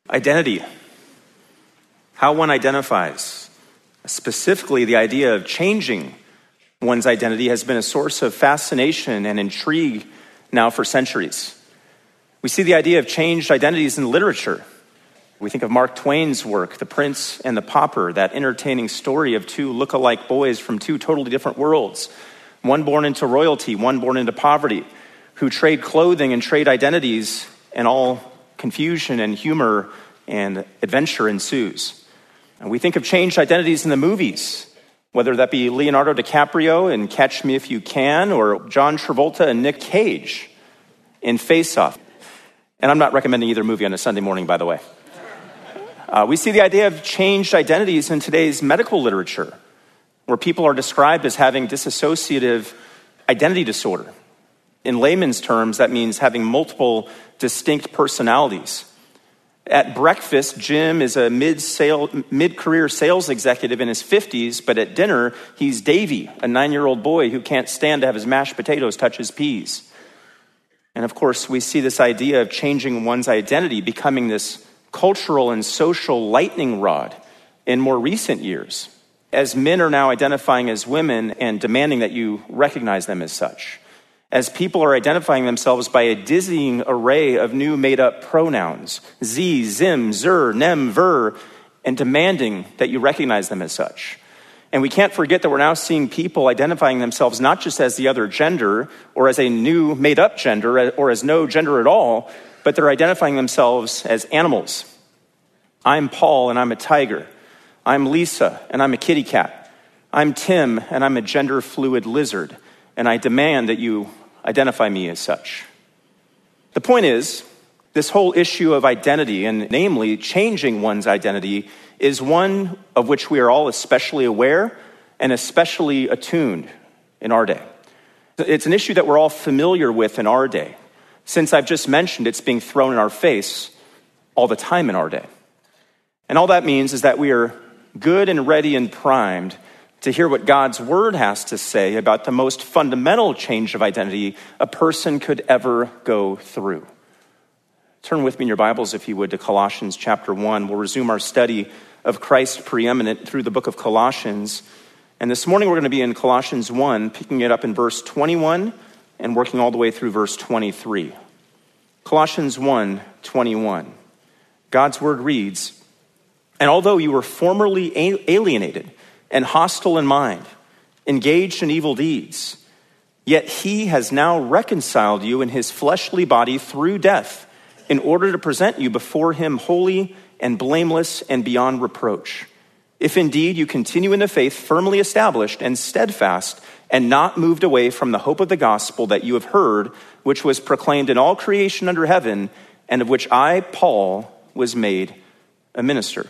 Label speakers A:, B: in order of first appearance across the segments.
A: Identity. How one identifies. Specifically, the idea of changing one's identity has been a source of fascination and intrigue now for centuries. We see the idea of changed identities in literature. We think of Mark Twain's work, The Prince and the Pauper, that entertaining story of two look-alike boys from two totally different worlds, one born into royalty, one born into poverty, who trade clothing and trade identities, and all confusion and humor and adventure ensues. And we think of changed identities in the movies, whether that be Leonardo DiCaprio in Catch Me If You Can or John Travolta and Nick Cage in Face Off. And I'm not recommending either movie on a Sunday morning, by the way. We see the idea of changed identities in today's medical literature, where people are described as having dissociative identity disorder. In layman's terms, that means having multiple distinct personalities. At breakfast, Jim is a mid-career sales executive in his 50s, but at dinner, he's Davy, a 9-year-old boy who can't stand to have his mashed potatoes touch his peas. And of course, we see this idea of changing one's identity becoming this cultural and social lightning rod in more recent years, as men are now identifying as women and demanding that you recognize them as such, as people are identifying themselves by a dizzying array of new made-up pronouns, z, zim, zer, nem, ver, and demanding that you recognize them as such. And we can't forget that we're now seeing people identifying themselves not just as the other gender or as a new made-up gender or as no gender at all, but they're identifying themselves as animals. I'm Paul and I'm a tiger. I'm Lisa and I'm a kitty cat. I'm Tim and I'm a gender-fluid lizard. And I demand that you identify me as such. The point is, this whole issue of identity, and namely changing one's identity, is one of which we are all especially aware and especially attuned in our day. It's an issue that we're all familiar with in our day. Since I've just mentioned it's being thrown in our face all the time in our day. And all that means is that we are good and ready and primed to hear what God's word has to say about the most fundamental change of identity a person could ever go through. Turn with me in your Bibles, if you would, to Colossians chapter 1. We'll resume our study of Christ preeminent through the book of Colossians. And this morning we're going to be in Colossians 1, picking it up in verse 21 and working all the way through verse 23. Colossians 1:21. God's word reads, "And although you were formerly alienated and hostile in mind, engaged in evil deeds, yet he has now reconciled you in his fleshly body through death, in order to present you before him holy and blameless and beyond reproach. If indeed you continue in the faith, firmly established and steadfast, and not moved away from the hope of the gospel that you have heard, which was proclaimed in all creation under heaven, and of which I, Paul, was made a minister."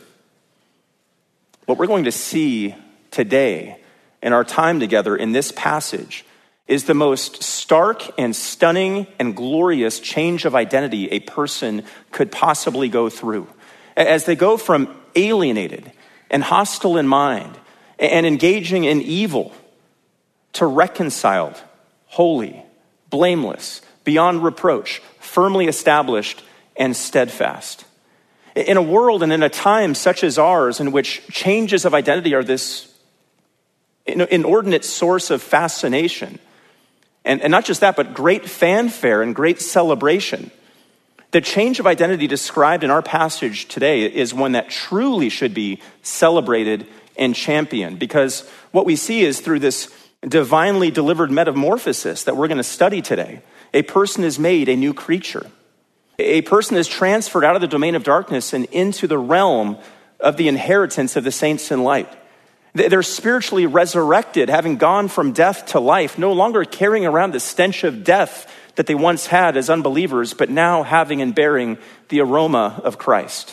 A: What we're going to see today in our time together in this passage is the most stark and stunning and glorious change of identity a person could possibly go through. As they go from alienated and hostile in mind and engaging in evil to reconciled, holy, blameless, beyond reproach, firmly established, and steadfast. In a world and in a time such as ours, in which changes of identity are this inordinate source of fascination, and not just that, but great fanfare and great celebration, the change of identity described in our passage today is one that truly should be celebrated and championed, because what we see is through this divinely delivered metamorphosis that we're going to study today, a person is made a new creature. A person is transferred out of the domain of darkness and into the realm of the inheritance of the saints in light. They're spiritually resurrected, having gone from death to life, no longer carrying around the stench of death that they once had as unbelievers, but now having and bearing the aroma of Christ.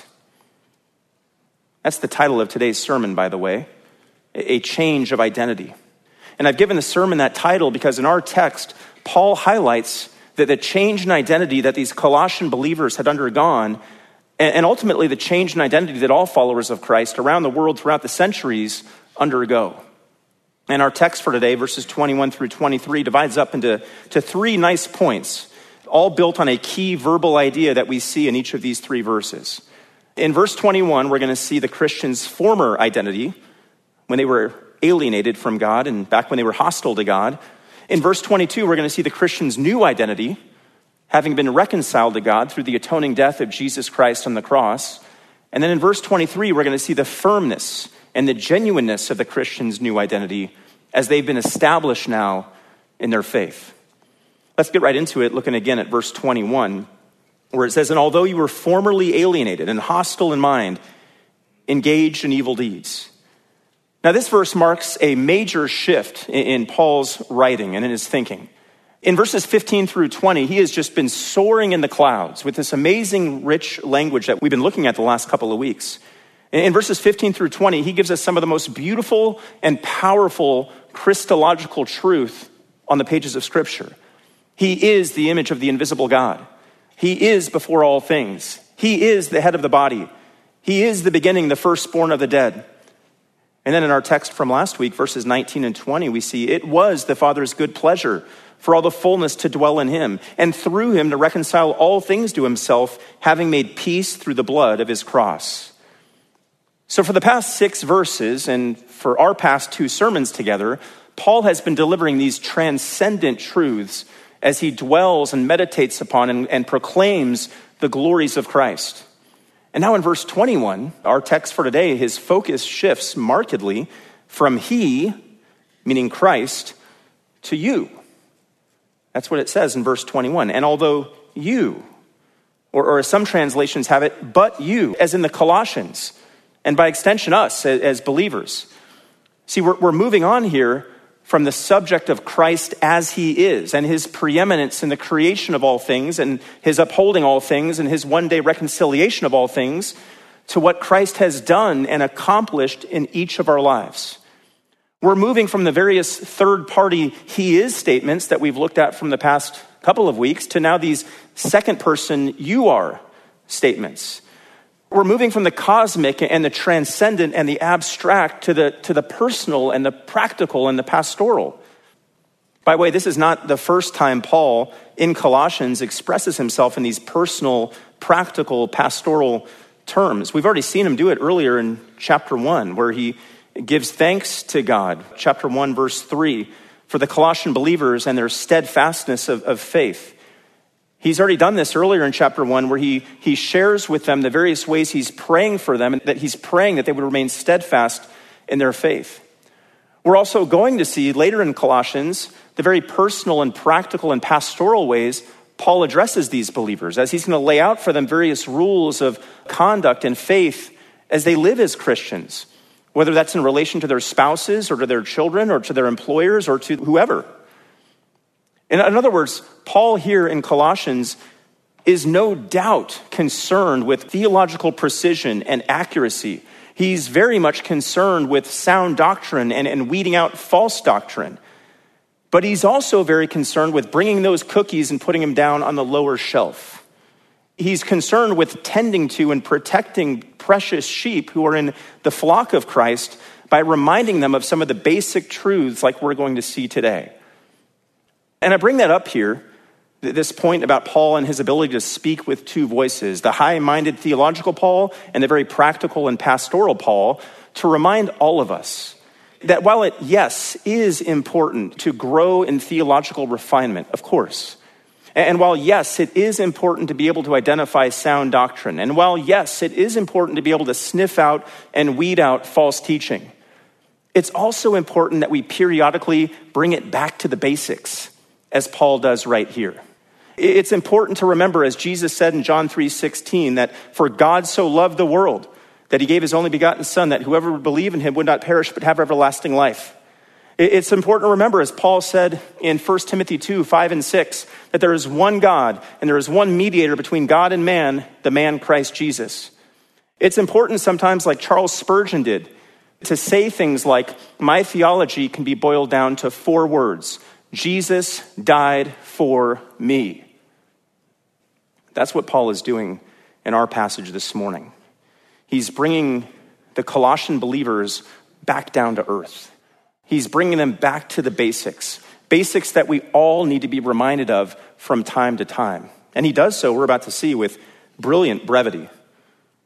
A: That's the title of today's sermon, by the way, a change of identity. And I've given the sermon that title because in our text, Paul highlights that the change in identity that these Colossian believers had undergone, and ultimately the change in identity that all followers of Christ around the world throughout the centuries undergo. And our text for today, verses 21 through 23, divides up into three nice points, all built on a key verbal idea that we see in each of these three verses. In verse 21, we're going to see the Christians' former identity when they were alienated from God and back when they were hostile to God. In verse 22, we're going to see the Christians' new identity, having been reconciled to God through the atoning death of Jesus Christ on the cross. And then in verse 23, we're going to see the firmness and the genuineness of the Christians' new identity as they've been established now in their faith. Let's get right into it, looking again at verse 21, where it says, "And although you were formerly alienated and hostile in mind, engaged in evil deeds." Now, this verse marks a major shift in Paul's writing and in his thinking. In verses 15 through 20, he has just been soaring in the clouds with this amazing, rich language that we've been looking at the last couple of weeks. In verses 15 through 20, he gives us some of the most beautiful and powerful Christological truth on the pages of Scripture. He is the image of the invisible God. He is before all things. He is the head of the body. He is the beginning, the firstborn of the dead. And then in our text from last week, verses 19 and 20, we see it was the Father's good pleasure for all the fullness to dwell in him, and through him to reconcile all things to himself, having made peace through the blood of his cross. So for the past 6 verses, and for our past 2 sermons together, Paul has been delivering these transcendent truths as he dwells and meditates upon and proclaims the glories of Christ. And now in verse 21, our text for today, his focus shifts markedly from he, meaning Christ, to you. That's what it says in verse 21. And although you, or as some translations have it, but you, as in the Colossians, and by extension us as believers. See, we're moving on here from the subject of Christ as he is and his preeminence in the creation of all things and his upholding all things and his one-day reconciliation of all things to what Christ has done and accomplished in each of our lives. We're moving from the various third-party he is statements that we've looked at from the past couple of weeks to now these second-person you are statements. We're moving from the cosmic and the transcendent and the abstract to the personal and the practical and the pastoral. By the way, this is not the first time Paul in Colossians expresses himself in these personal, practical, pastoral terms. We've already seen him do it earlier in chapter 1, where he gives thanks to God. Chapter 1, verse 3, for the Colossian believers and their steadfastness of faith. He's already done this earlier in chapter 1, where he shares with them the various ways he's praying for them, and that he's praying that they would remain steadfast in their faith. We're also going to see later in Colossians the very personal and practical and pastoral ways Paul addresses these believers, as he's going to lay out for them various rules of conduct and faith as they live as Christians, whether that's in relation to their spouses or to their children or to their employers or to whoever. In other words, Paul here in Colossians is no doubt concerned with theological precision and accuracy. He's very much concerned with sound doctrine and weeding out false doctrine. But he's also very concerned with bringing those cookies and putting them down on the lower shelf. He's concerned with tending to and protecting precious sheep who are in the flock of Christ by reminding them of some of the basic truths like we're going to see today. And I bring that up here, this point about Paul and his ability to speak with 2 voices, the high-minded theological Paul and the very practical and pastoral Paul, to remind all of us that while it, yes, is important to grow in theological refinement, of course, and while, yes, it is important to be able to identify sound doctrine, and while, yes, it is important to be able to sniff out and weed out false teaching, it's also important that we periodically bring it back to the basics, as Paul does right here. It's important to remember, as Jesus said in John 3:16, that for God so loved the world that he gave his only begotten Son, that whoever would believe in him would not perish but have everlasting life. It's important to remember, as Paul said in 1 Timothy 2, 5 and 6, that there is one God and there is one mediator between God and man, the man Christ Jesus. It's important sometimes, like Charles Spurgeon did, to say things like, my theology can be boiled down to 4 words: Jesus died for me. That's what Paul is doing in our passage this morning. He's bringing the Colossian believers back down to earth. He's bringing them back to the basics that we all need to be reminded of from time to time. And he does so, we're about to see, with brilliant brevity.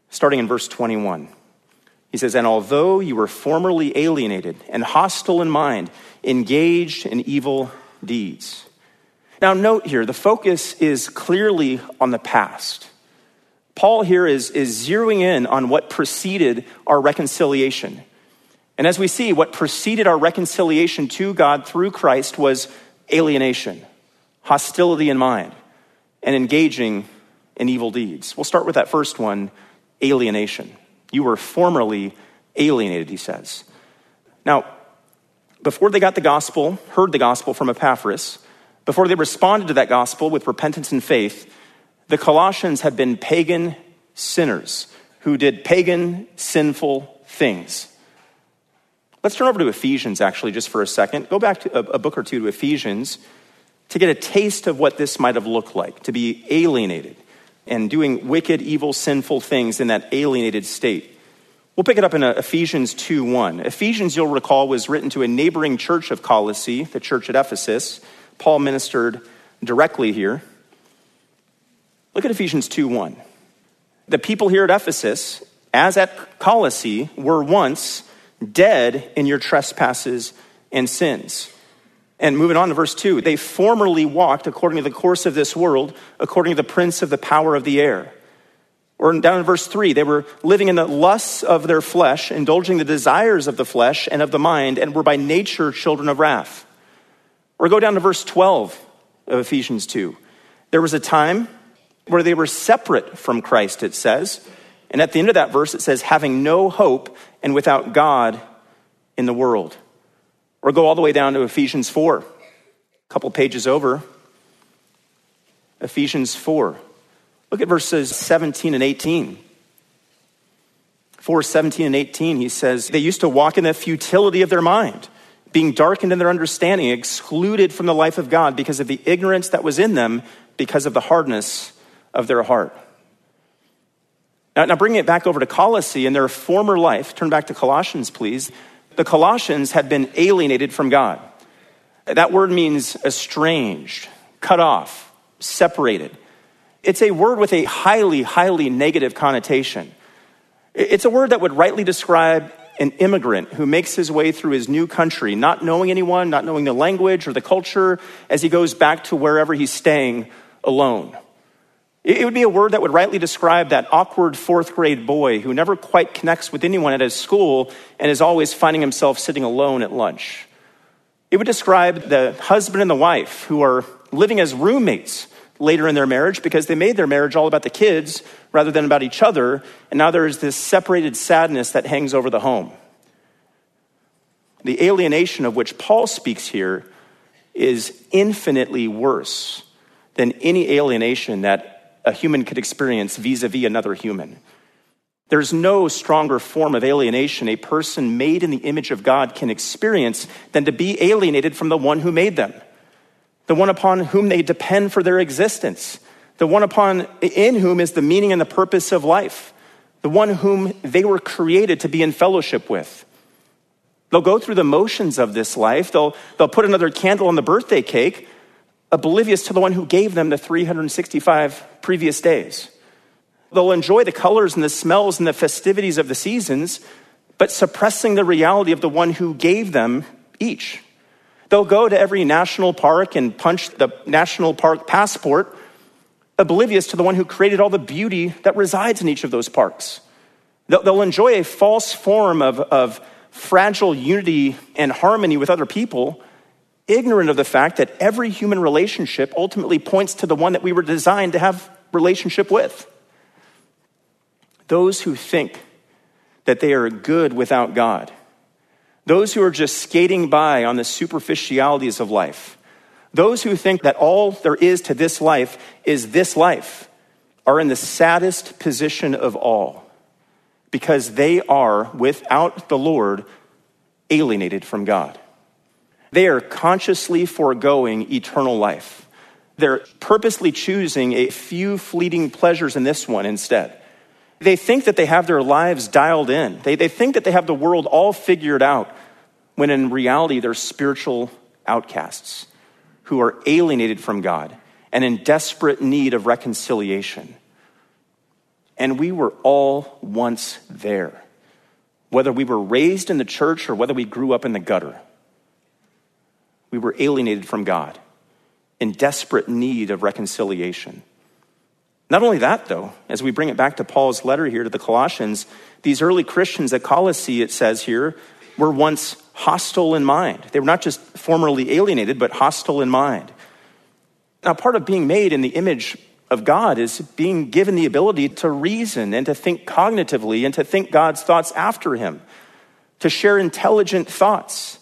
A: starting in verse 21. He says, "And although you were formerly alienated and hostile in mind, engaged in evil deeds." Now note here, the focus is clearly on the past. Paul here is zeroing in on what preceded our reconciliation. And as we see, what preceded our reconciliation to God through Christ was alienation, hostility in mind, and engaging in evil deeds. We'll start with that first one, alienation. You were formerly alienated, he says. Now, before they got the gospel, heard the gospel from Epaphras, before they responded to that gospel with repentance and faith, the Colossians had been pagan sinners who did pagan, sinful things. Let's turn over to Ephesians, actually, just for a second. Go back to a book or two to Ephesians to get a taste of what this might have looked like, to be alienated and doing wicked, evil, sinful things in that alienated state. We'll pick it up in Ephesians 2:1. Ephesians, you'll recall, was written to a neighboring church of Colossae, the church at Ephesus. Paul ministered directly here. Look at Ephesians 2:1. The people here at Ephesus, as at Colossae, were once dead in your trespasses and sins. And moving on to verse 2, they formerly walked according to the course of this world, according to the prince of the power of the air. Or down in verse 3, they were living in the lusts of their flesh, indulging the desires of the flesh and of the mind, and were by nature children of wrath. Or go down to verse 12 of Ephesians 2. There was a time where they were separate from Christ, it says. And at the end of that verse, it says, having no hope and without God in the world. Or go all the way down to Ephesians 4, a couple pages over. Ephesians 4. Look at verses 17 and 18. 4:17 and 18, he says, they used to walk in the futility of their mind, being darkened in their understanding, excluded from the life of God because of the ignorance that was in them, because of the hardness of their heart. Now bringing it back over to Colossae, in their former life, turn back to Colossians, please. The Colossians had been alienated from God. That word means estranged, cut off, separated. It's a word with a highly, highly negative connotation. It's a word that would rightly describe an immigrant who makes his way through his new country, not knowing anyone, not knowing the language or the culture, as he goes back to wherever he's staying alone. It would be a word that would rightly describe that awkward fourth grade boy who never quite connects with anyone at his school and is always finding himself sitting alone at lunch. It would describe the husband and the wife who are living as roommates later in their marriage because they made their marriage all about the kids rather than about each other, and now there is this separated sadness that hangs over the home. The alienation of which Paul speaks here is infinitely worse than any alienation that a human could experience vis-a-vis another human. There's no stronger form of alienation a person made in the image of God can experience than to be alienated from the one who made them, the one upon whom they depend for their existence, the one in whom is the meaning and the purpose of life, the one whom they were created to be in fellowship with. They'll go through the motions of this life. They'll put another candle on the birthday cake, oblivious to the one who gave them the 365 previous days. They'll enjoy the colors and the smells and the festivities of the seasons, but suppressing the reality of the one who gave them each. They'll go to every national park and punch the national park passport, oblivious to the one who created all the beauty that resides in each of those parks. They'll enjoy a false form of fragile unity and harmony with other people, ignorant of the fact that every human relationship ultimately points to the one that we were designed to have relationship with. Those who think that they are good without God, those who are just skating by on the superficialities of life, those who think that all there is to this life is this life, are in the saddest position of all, because they are, without the Lord, alienated from God. They are consciously foregoing eternal life. They're purposely choosing a few fleeting pleasures in this one instead. They think that they have their lives dialed in. They think that they have the world all figured out, when in reality they're spiritual outcasts who are alienated from God and in desperate need of reconciliation. And we were all once there, whether we were raised in the church or whether we grew up in the gutter. We were alienated from God, in desperate need of reconciliation. Not only that, though, as we bring it back to Paul's letter here to the Colossians, these early Christians at Colossae, it says here, were once hostile in mind. They were not just formerly alienated, but hostile in mind. Now, part of being made in the image of God is being given the ability to reason and to think cognitively and to think God's thoughts after him, to share intelligent thoughts.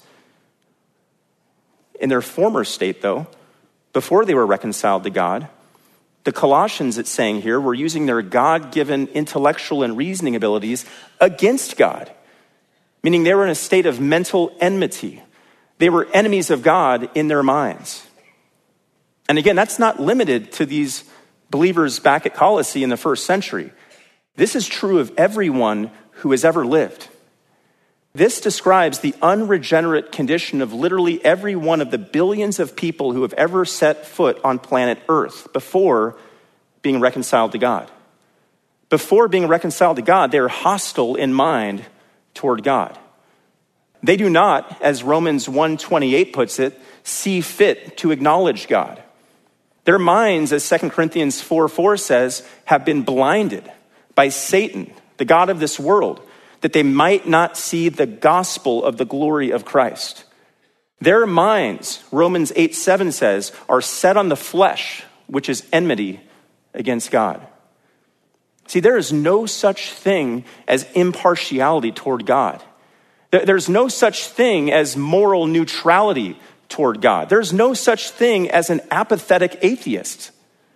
A: In their former state, though, before they were reconciled to God, the Colossians, it's saying here, were using their God-given intellectual and reasoning abilities against God, meaning they were in a state of mental enmity. They were enemies of God in their minds. And again, that's not limited to these believers back at Colossae in the first century. This is true of everyone who has ever lived. This describes the unregenerate condition of literally every one of the billions of people who have ever set foot on planet Earth before being reconciled to God. Before being reconciled to God, they're hostile in mind toward God. They do not, as Romans 1:28 puts it, see fit to acknowledge God. Their minds, as 2 Corinthians 4:4 says, have been blinded by Satan, the god of this world, that they might not see the gospel of the glory of Christ. Their minds, Romans 8:7 says, are set on the flesh, which is enmity against God. See, there is no such thing as impartiality toward God. There's no such thing as moral neutrality toward God. There's no such thing as an apathetic atheist.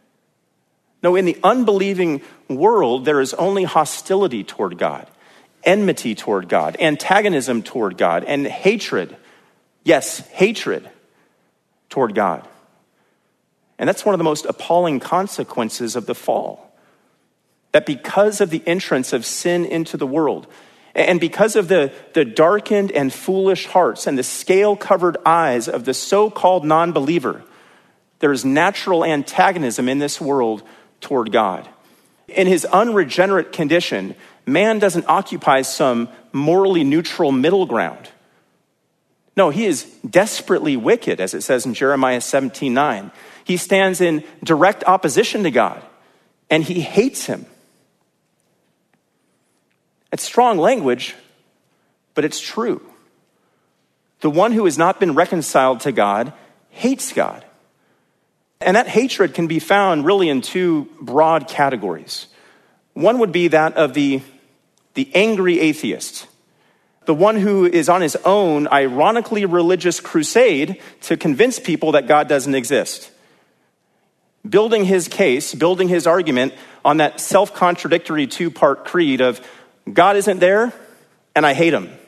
A: No, in the unbelieving world, there is only hostility toward God, enmity toward God, antagonism toward God, and hatred. Yes, hatred toward God. And that's one of the most appalling consequences of the fall. That because of the entrance of sin into the world, and because of the darkened and foolish hearts and the scale-covered eyes of the so-called non-believer, there is natural antagonism in this world toward God. In his unregenerate condition, man doesn't occupy some morally neutral middle ground. No, he is desperately wicked, as it says in Jeremiah 17:9. He stands in direct opposition to God, and he hates him. It's strong language, but it's true. The one who has not been reconciled to God hates God. And that hatred can be found really in two broad categories. One would be that of the angry atheist, the one who is on his own ironically religious crusade to convince people that God doesn't exist. Building his case, building his argument on that self-contradictory two-part creed of God isn't there, and I hate him.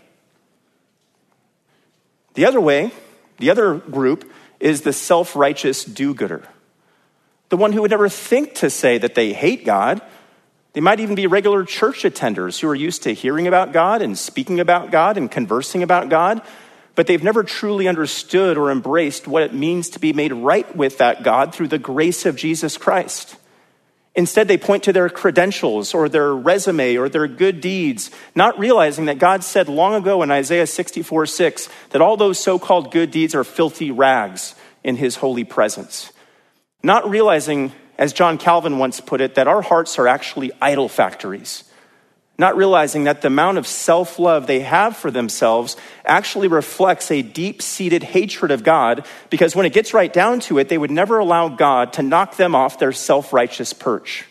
A: The other way, the other group, is the self-righteous do-gooder. The one who would never think to say that they hate God. They might even be regular church attenders who are used to hearing about God and speaking about God and conversing about God, but they've never truly understood or embraced what it means to be made right with that God through the grace of Jesus Christ. Instead, they point to their credentials or their resume or their good deeds, not realizing that God said long ago in Isaiah 64:6 that all those so-called good deeds are filthy rags in his holy presence. Not realizing, as John Calvin once put it, that our hearts are actually idol factories. Not realizing that the amount of self-love they have for themselves actually reflects a deep-seated hatred of God, because when it gets right down to it, they would never allow God to knock them off their self-righteous perch.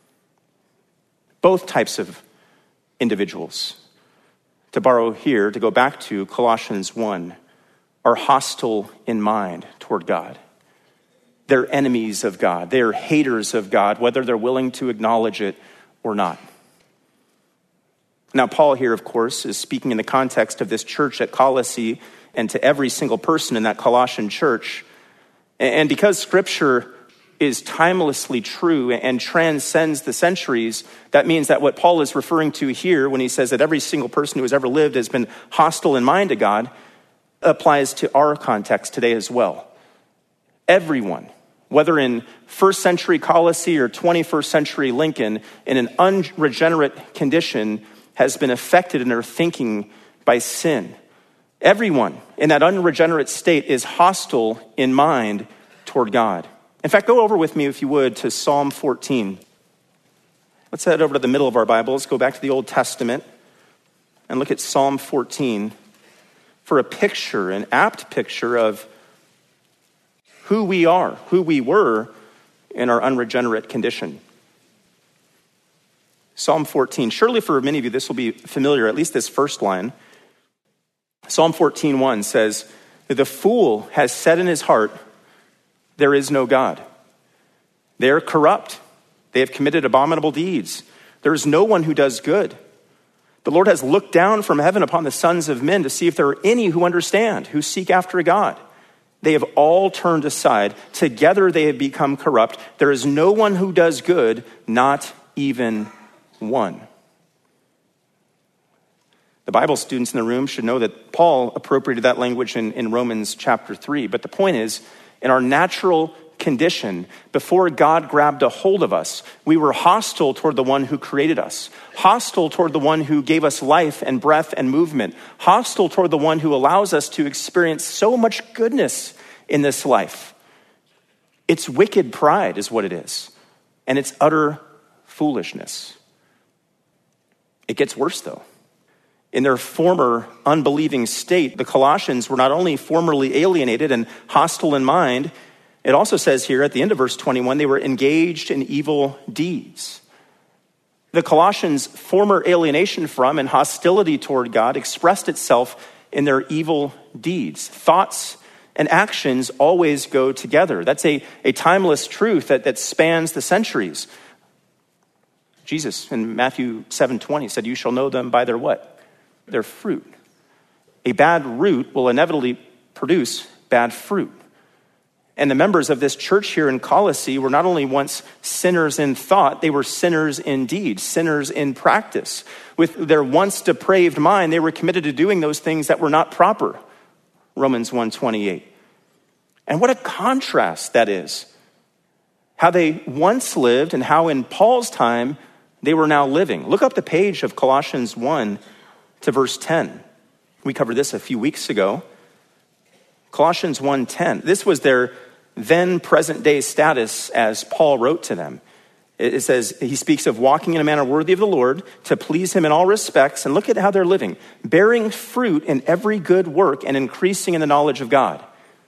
A: Both types of individuals, to borrow here, to go back to Colossians 1, are hostile in mind toward God. They're enemies of God. They're haters of God, whether they're willing to acknowledge it or not. Now, Paul here, of course, is speaking in the context of this church at Colossae and to every single person in that Colossian church. And because Scripture is timelessly true and transcends the centuries, that means that what Paul is referring to here when he says that every single person who has ever lived has been hostile in mind to God applies to our context today as well. Everyone whether in first century Colossae or 21st century Lincoln, in an unregenerate condition, has been affected in their thinking by sin. Everyone in that unregenerate state is hostile in mind toward God. In fact, go over with me, if you would, to Psalm 14. Let's head over to the middle of our Bibles, go back to the Old Testament, and look at Psalm 14 for a picture, an apt picture of who we are, who we were in our unregenerate condition. Psalm 14. Surely for many of you, this will be familiar, at least this first line. Psalm 14:1 says, "The fool has said in his heart, there is no God. They are corrupt. They have committed abominable deeds. There is no one who does good. The Lord has looked down from heaven upon the sons of men to see if there are any who understand, who seek after God. They have all turned aside. Together they have become corrupt. There is no one who does good, not even one." The Bible students in the room should know that Paul appropriated that language in Romans chapter 3. But the point is, in our natural condition, before God grabbed a hold of us, we were hostile toward the one who created us, hostile toward the one who gave us life and breath and movement, hostile toward the one who allows us to experience so much goodness in this life. It's wicked pride is what it is, and it's utter foolishness. It gets worse, though. In their former unbelieving state, the Colossians were not only formerly alienated and hostile in mind, it also says here at the end of verse 21, they were engaged in evil deeds. The Colossians' former alienation from and hostility toward God expressed itself in their evil deeds. Thoughts and actions always go together. That's a timeless truth that spans the centuries. Jesus in Matthew 7:20 said, "You shall know them by their" what? Their fruit. A bad root will inevitably produce bad fruit. And the members of this church here in Colossae were not only once sinners in thought, they were sinners in deed, sinners in practice. With their once depraved mind, they were committed to doing those things that were not proper. Romans 1:28. And what a contrast that is. How they once lived and how in Paul's time they were now living. Look up the page of Colossians 1 to verse 10. We covered this a few weeks ago. Colossians 1:10. This was their then present day status as Paul wrote to them. It says, he speaks of walking in a manner worthy of the Lord, to please him in all respects. And look at how they're living. Bearing fruit in every good work and increasing in the knowledge of God.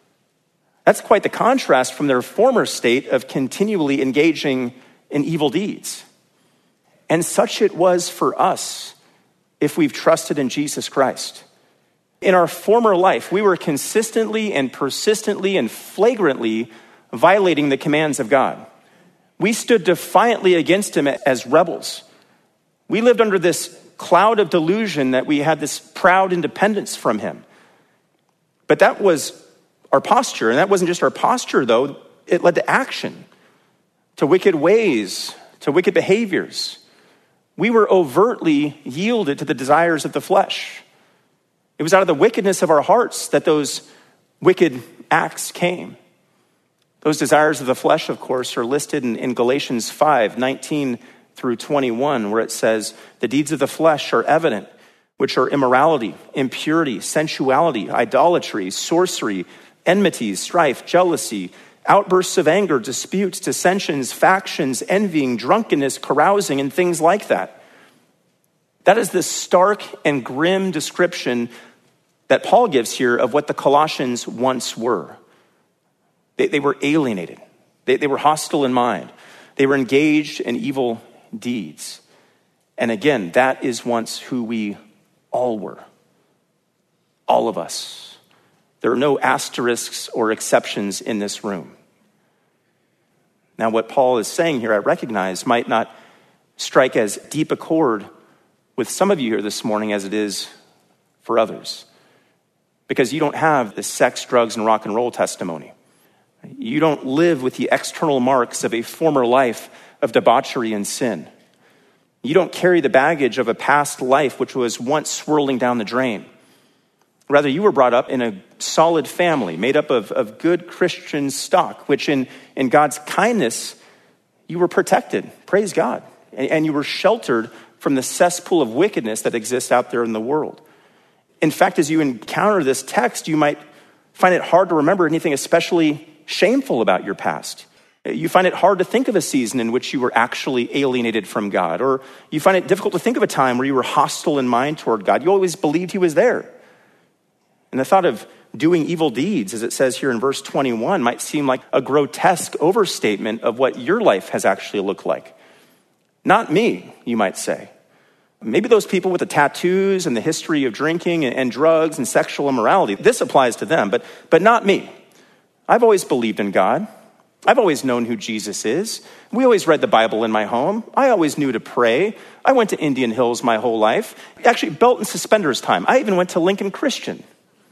A: That's quite the contrast from their former state of continually engaging in evil deeds. And such it was for us if we've trusted in Jesus Christ. In our former life, we were consistently and persistently and flagrantly violating the commands of God. We stood defiantly against him as rebels. We lived under this cloud of delusion that we had this proud independence from him. But that was our posture, and that wasn't just our posture, though. It led to action, to wicked ways, to wicked behaviors. We were overtly yielded to the desires of the flesh. It was out of the wickedness of our hearts that those wicked acts came. Those desires of the flesh, of course, are listed in Galatians 5:19 through 21, where it says, "The deeds of the flesh are evident, which are immorality, impurity, sensuality, idolatry, sorcery, enmities, strife, jealousy, outbursts of anger, disputes, dissensions, factions, envying, drunkenness, carousing, and things like that." That is the stark and grim description that Paul gives here of what the Colossians once were. They were alienated. They were hostile in mind. They were engaged in evil deeds. And again, that is once who we all were. All of us. There are no asterisks or exceptions in this room. Now, what Paul is saying here, I recognize, might not strike as deep a chord with some of you here this morning as it is for others. Because you don't have the sex, drugs, and rock and roll testimony. You don't live with the external marks of a former life of debauchery and sin. You don't carry the baggage of a past life which was once swirling down the drain. Rather, you were brought up in a solid family made up of good Christian stock, which in God's kindness, you were protected. Praise God. And you were sheltered from the cesspool of wickedness that exists out there in the world. In fact, as you encounter this text, you might find it hard to remember anything especially shameful about your past. You find it hard to think of a season in which you were actually alienated from God, or you find it difficult to think of a time where you were hostile in mind toward God. You always believed he was there. And the thought of doing evil deeds, as it says here in verse 21, might seem like a grotesque overstatement of what your life has actually looked like. Not me, you might say. Maybe those people with the tattoos and the history of drinking and drugs and sexual immorality, this applies to them, but not me. I've always believed in God. I've always known who Jesus is. We always read the Bible in my home. I always knew to pray. I went to Indian Hills my whole life. Actually, belt and suspenders time. I even went to Lincoln Christian.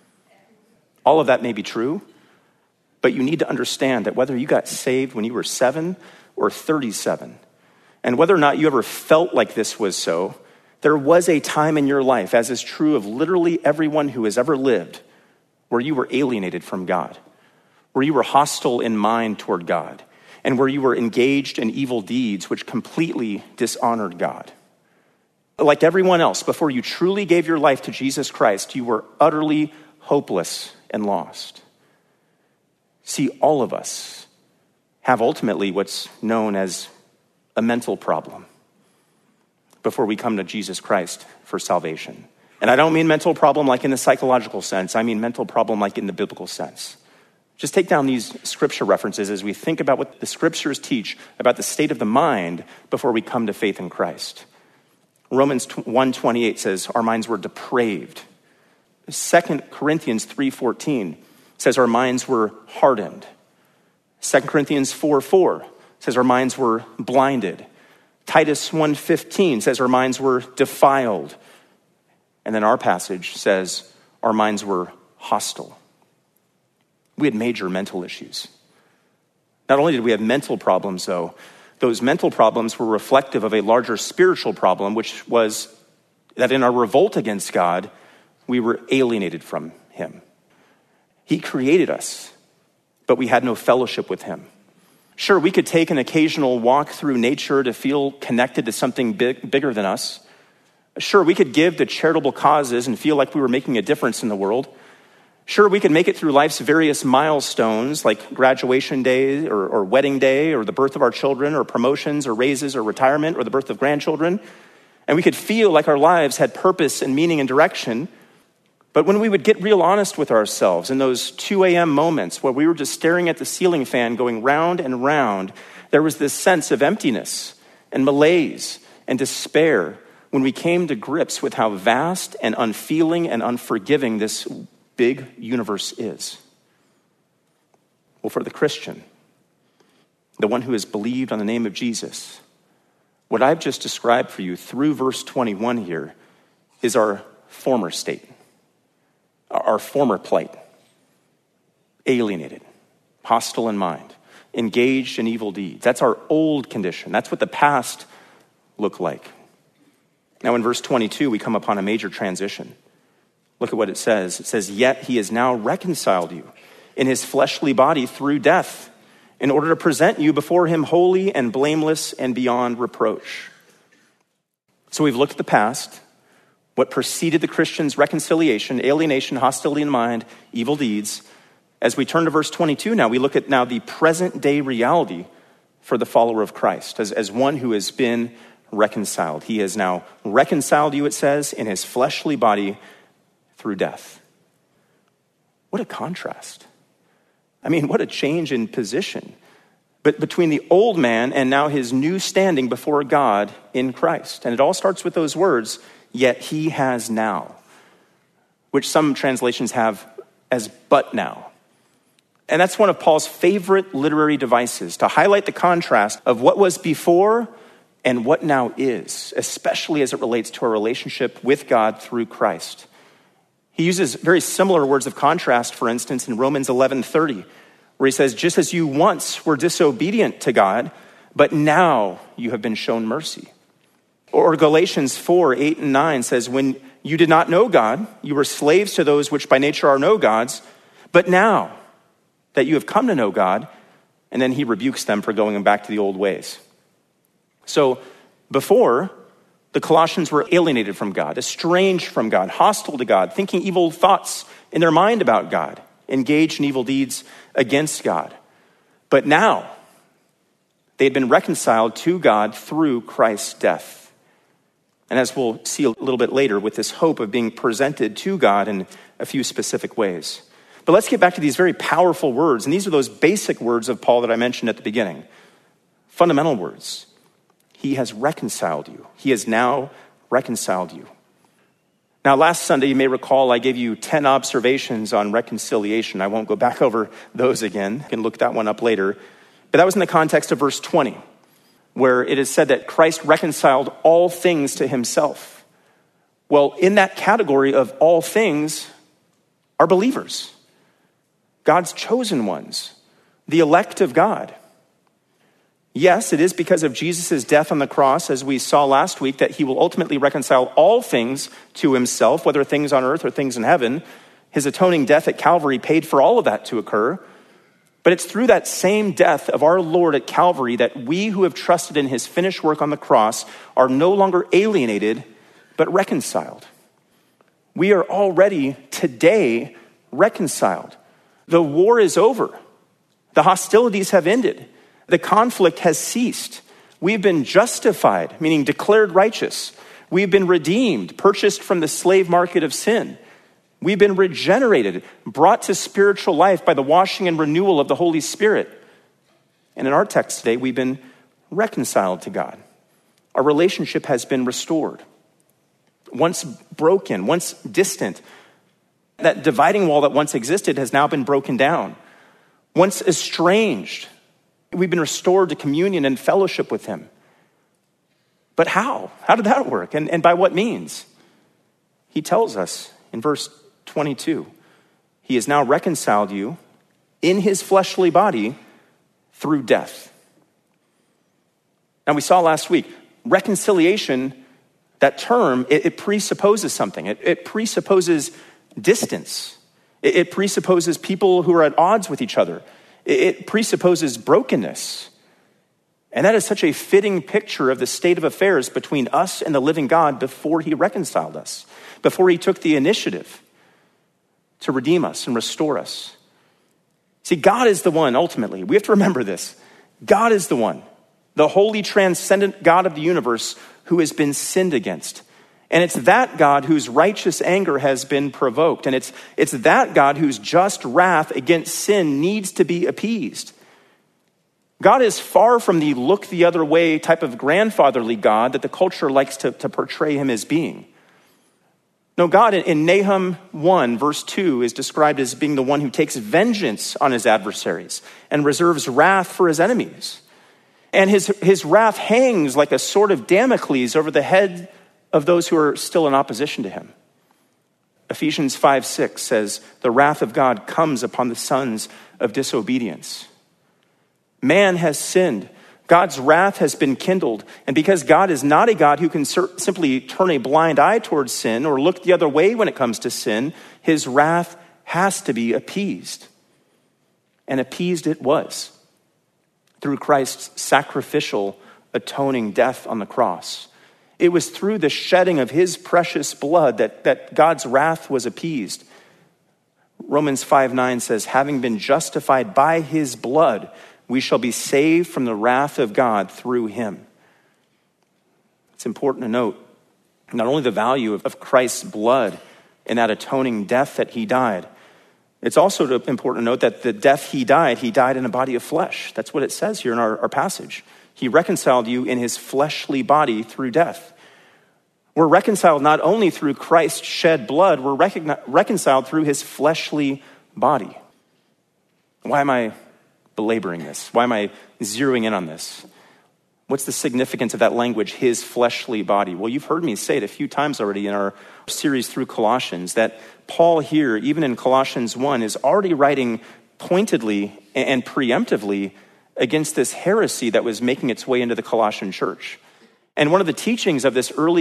A: All of that may be true, but you need to understand that whether you got saved when you were 7 or 37, and whether or not you ever felt like this was so, there was a time in your life, as is true of literally everyone who has ever lived, where you were alienated from God, where you were hostile in mind toward God, and where you were engaged in evil deeds which completely dishonored God. Like everyone else, before you truly gave your life to Jesus Christ, you were utterly hopeless and lost. See, all of us have ultimately what's known as a mental problem before we come to Jesus Christ for salvation. And I don't mean mental problem like in the psychological sense. I mean mental problem like in the biblical sense. Just take down these scripture references as we think about what the scriptures teach about the state of the mind before we come to faith in Christ. Romans 1:28 says our minds were depraved. 2 Corinthians 3:14 says our minds were hardened. 2 Corinthians 4:4 says our minds were blinded. Titus 1:15 says our minds were defiled. And then our passage says our minds were hostile. We had major mental issues. Not only did we have mental problems, though, those mental problems were reflective of a larger spiritual problem, which was that in our revolt against God, we were alienated from him. He created us, but we had no fellowship with him. Sure, we could take an occasional walk through nature to feel connected to something bigger than us. Sure, we could give to charitable causes and feel like we were making a difference in the world. Sure, we could make it through life's various milestones like graduation day or wedding day or the birth of our children or promotions or raises or retirement or the birth of grandchildren. And we could feel like our lives had purpose and meaning and direction. But when we would get real honest with ourselves in those 2 a.m. moments where we were just staring at the ceiling fan going round and round, there was this sense of emptiness and malaise and despair when we came to grips with how vast and unfeeling and unforgiving this big universe is. Well, for the Christian, the one who has believed on the name of Jesus, what I've just described for you through verse 21 here is our former state. Our former plight, alienated, hostile in mind, engaged in evil deeds. That's our old condition. That's what the past looked like. Now in verse 22, we come upon a major transition. Look at what it says. It says, yet he has now reconciled you in his fleshly body through death in order to present you before him holy and blameless and beyond reproach. So we've looked at the past, what preceded the Christian's reconciliation, alienation, hostility in mind, evil deeds. As we turn to verse 22 now, we look at now the present day reality for the follower of Christ as one who has been reconciled. He has now reconciled you, it says, in his fleshly body through death. What a contrast. I mean, what a change in position. But between the old man and now his new standing before God in Christ. And it all starts with those words, yet he has now, which some translations have as but now. And that's one of Paul's favorite literary devices to highlight the contrast of what was before and what now is, especially as it relates to our relationship with God through Christ. He uses very similar words of contrast, for instance, in Romans 11:30, where he says, just as you once were disobedient to God, but now you have been shown mercy. Or Galatians 4:8 and 9 says, when you did not know God. You were slaves to those which by nature are no gods. But now that you have come to know God," and then he rebukes them for going back to the old ways. So before, the Colossians were alienated from God, estranged from God, hostile to God, thinking evil thoughts in their mind about God, engaged in evil deeds against God. But now, they had been reconciled to God through Christ's death. And as we'll see a little bit later, with this hope of being presented to God in a few specific ways. But let's get back to these very powerful words. And these are those basic words of Paul that I mentioned at the beginning. Fundamental words. He has reconciled you. He has now reconciled you. Now, last Sunday, you may recall, I gave you 10 observations on reconciliation. I won't go back over those again. You can look that one up later. But that was in the context of verse 20, where it is said that Christ reconciled all things to himself. Well, in that category of all things are believers, God's chosen ones, the elect of God. Yes, it is because of Jesus' death on the cross, as we saw last week, that he will ultimately reconcile all things to himself, whether things on earth or things in heaven. His atoning death at Calvary paid for all of that to occur. But it's through that same death of our Lord at Calvary that we who have trusted in his finished work on the cross are no longer alienated, but reconciled. We are already today reconciled. The war is over. The hostilities have ended. The conflict has ceased. We've been justified, meaning declared righteous. We've been redeemed, purchased from the slave market of sin. We've been regenerated, brought to spiritual life by the washing and renewal of the Holy Spirit. And in our text today, we've been reconciled to God. Our relationship has been restored. Once broken, once distant, that dividing wall that once existed has now been broken down. Once estranged, we've been restored to communion and fellowship with him. But how? How did that work? And by what means? He tells us in verse 22, he has now reconciled you in his fleshly body through death. Now we saw last week, reconciliation, that term, it presupposes something. It presupposes distance. It presupposes people who are at odds with each other. It presupposes brokenness. And that is such a fitting picture of the state of affairs between us and the living God before he reconciled us, before he took the initiative to redeem us and restore us. See, God is the one, ultimately. We have to remember this. God is the one, the holy, transcendent God of the universe who has been sinned against. And it's that God whose righteous anger has been provoked. And it's that God whose just wrath against sin needs to be appeased. God is far from the look the other way type of grandfatherly God that the culture likes to portray him as being. No, God in Nahum 1, verse 2, is described as being the one who takes vengeance on his adversaries and reserves wrath for his enemies. And his wrath hangs like a sword of Damocles over the head of those who are still in opposition to him. Ephesians 5:6 says, the wrath of God comes upon the sons of disobedience. Man has sinned. God's wrath has been kindled. And because God is not a God who can simply turn a blind eye towards sin or look the other way when it comes to sin, his wrath has to be appeased. And appeased it was through Christ's sacrificial atoning death on the cross. It was through the shedding of his precious blood that God's wrath was appeased. Romans 5:9 says, having been justified by his blood, we shall be saved from the wrath of God through him. It's important to note not only the value of Christ's blood in that atoning death that he died, it's also important to note that the death he died in a body of flesh. That's what it says here in our passage. He reconciled you in his fleshly body through death. We're reconciled not only through Christ's shed blood, we're reconciled through his fleshly body. Why am I belaboring this? Why am I zeroing in on this? What's the significance of that language, his fleshly body? Well, you've heard me say it a few times already in our series through Colossians, that Paul here, even in Colossians 1, is already writing pointedly and preemptively against this heresy that was making its way into the Colossian church. And one of the teachings of this early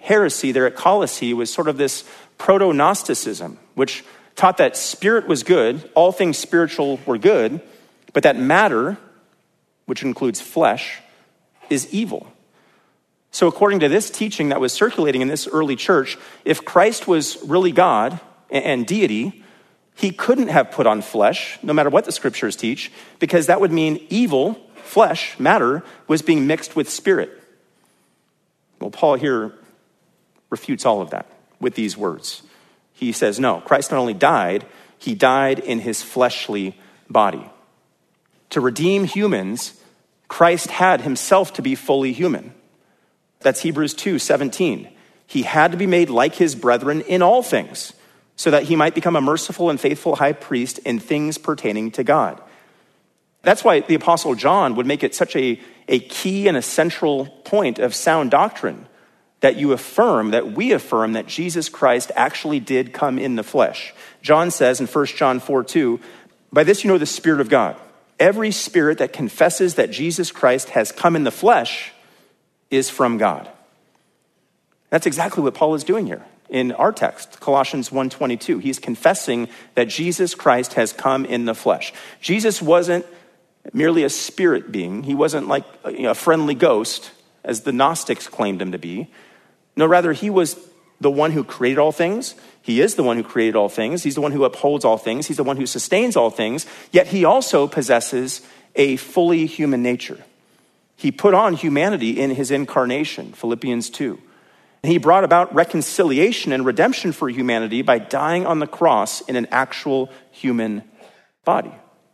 A: heresy there at Colossae was sort of this proto-Gnosticism, which taught that spirit was good, all things spiritual were good, but that matter, which includes flesh, is evil. So according to this teaching that was circulating in this early church, if Christ was really God and deity, he couldn't have put on flesh, no matter what the scriptures teach, because that would mean evil, flesh, matter, was being mixed with spirit. Well, Paul here refutes all of that with these words. He says, no, Christ not only died, he died in his fleshly body. To redeem humans, Christ had himself to be fully human. That's Hebrews 2:17. He had to be made like his brethren in all things, so that he might become a merciful and faithful high priest in things pertaining to God. That's why the Apostle John would make it such a key and a central point of sound doctrine that we affirm that Jesus Christ actually did come in the flesh. John says in 1 John 4:2, by this you know the Spirit of God. Every spirit that confesses that Jesus Christ has come in the flesh is from God. That's exactly what Paul is doing here. In our text, Colossians 1:22, he's confessing that Jesus Christ has come in the flesh. Jesus wasn't merely a spirit being. He wasn't like a friendly ghost, as the Gnostics claimed him to be. No, rather, he was the one who created all things. He is the one who created all things. He's the one who upholds all things. He's the one who sustains all things. Yet he also possesses a fully human nature. He put on humanity in his incarnation, Philippians 2. And he brought about reconciliation and redemption for humanity by dying on the cross in an actual human body.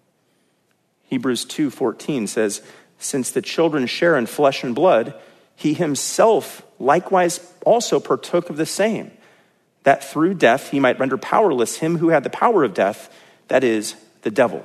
A: Hebrews 2:14 says, since the children share in flesh and blood, he himself likewise also partook of the same, that through death he might render powerless him who had the power of death, that is, the devil.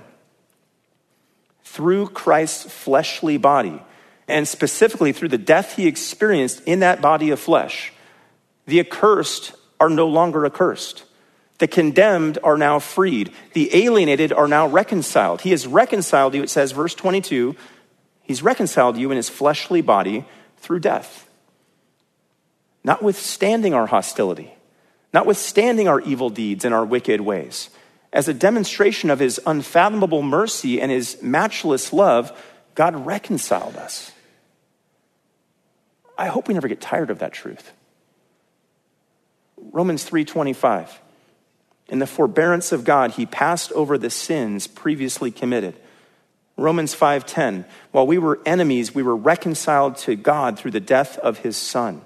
A: Through Christ's fleshly body, and specifically through the death he experienced in that body of flesh, the accursed are no longer accursed. The condemned are now freed. The alienated are now reconciled. He has reconciled you, it says, verse 22, he's reconciled you in his fleshly body through death. Notwithstanding our hostility, notwithstanding our evil deeds and our wicked ways, as a demonstration of his unfathomable mercy and his matchless love, God reconciled us. I hope we never get tired of that truth. Romans 3:25. In the forbearance of God, he passed over the sins previously committed. Romans 5:10. While we were enemies, we were reconciled to God through the death of his son.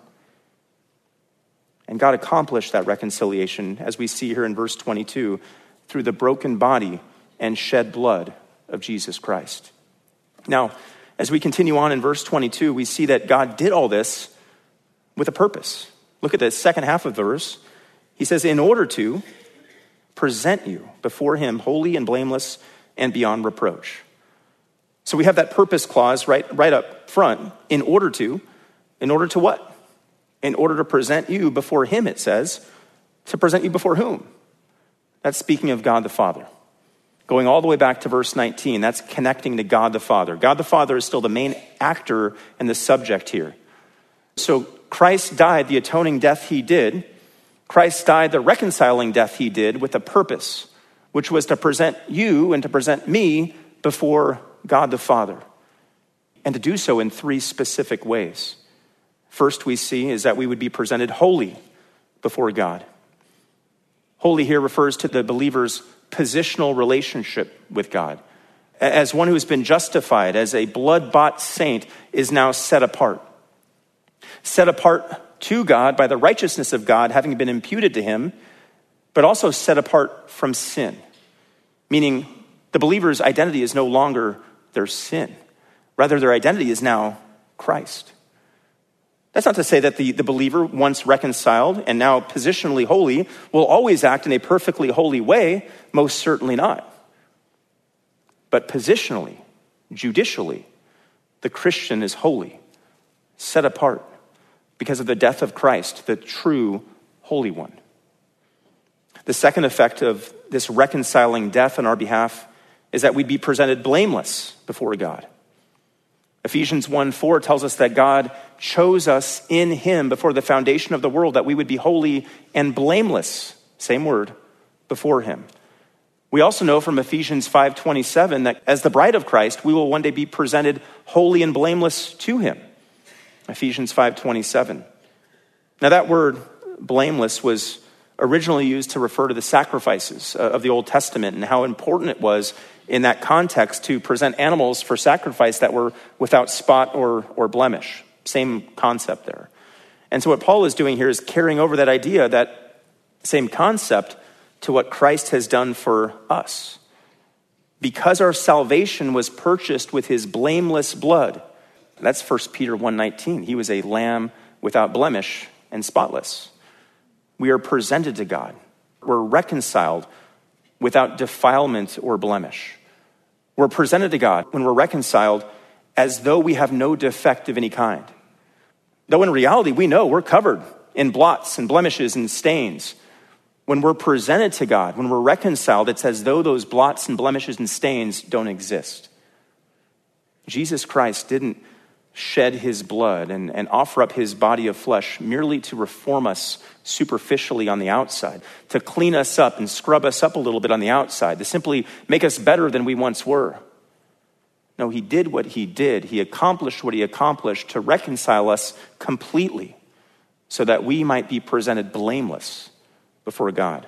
A: And God accomplished that reconciliation, as we see here in verse 22, through the broken body and shed blood of Jesus Christ. Now, as we continue on in verse 22, we see that God did all this with a purpose. Look at the second half of the verse. He says, in order to present you before him holy and blameless and beyond reproach. So we have that purpose clause right up front. In order to what? In order to present you before him, it says. To present you before whom? That's speaking of God the Father. Going all the way back to verse 19, that's connecting to God the Father. God the Father is still the main actor and the subject here. So Christ died the atoning death he did. Christ died the reconciling death he did with a purpose, which was to present you and to present me before God the Father, and to do so in three specific ways. First, we see is that we would be presented holy before God. Holy here refers to the believer's positional relationship with God. As one who has been justified, as a blood-bought saint, is now set apart. Set apart to God by the righteousness of God having been imputed to him, but also set apart from sin. Meaning the believer's identity is no longer their sin. Rather, their identity is now Christ. That's not to say that the believer, once reconciled and now positionally holy, will always act in a perfectly holy way. Most certainly not. But positionally, judicially, the Christian is holy, set apart because of the death of Christ, the true Holy One. The second effect of this reconciling death on our behalf is that we'd be presented blameless before God. Ephesians 1:4 tells us that God chose us in him before the foundation of the world, that we would be holy and blameless, same word, before him. We also know from Ephesians 5:27 that as the bride of Christ, we will one day be presented holy and blameless to him. Ephesians 5:27. Now that word blameless was originally used to refer to the sacrifices of the Old Testament and how important it was in that context to present animals for sacrifice that were without spot or blemish. Same concept there. And so what Paul is doing here is carrying over that idea, that same concept, to what Christ has done for us. Because our salvation was purchased with his blameless blood. That's 1 Peter 1:19. He was a lamb without blemish and spotless. We are presented to God. We're reconciled without defilement or blemish. We're presented to God when we're reconciled as though we have no defect of any kind. Though in reality, we know we're covered in blots and blemishes and stains. When we're presented to God, when we're reconciled, it's as though those blots and blemishes and stains don't exist. Jesus Christ didn't shed his blood and offer up his body of flesh merely to reform us superficially on the outside, to clean us up and scrub us up a little bit on the outside, to simply make us better than we once were. No, he did what he did. He accomplished what he accomplished to reconcile us completely so that we might be presented blameless before God.